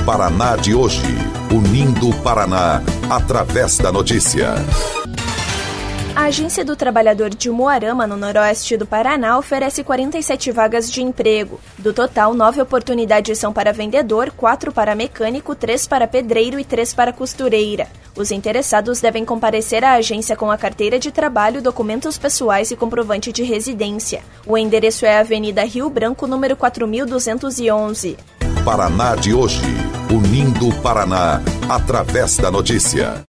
Paraná de hoje, unindo o Paraná através da notícia. A Agência do Trabalhador de Umuarama, no noroeste do Paraná, oferece 47 vagas de emprego. Do total, 9 oportunidades são para vendedor, 4 para mecânico, 3 para pedreiro e 3 para costureira. Os interessados devem comparecer à agência com a carteira de trabalho, documentos pessoais e comprovante de residência. O endereço é a Avenida Rio Branco, número 4211. Paraná de hoje, unindo o Paraná através da notícia.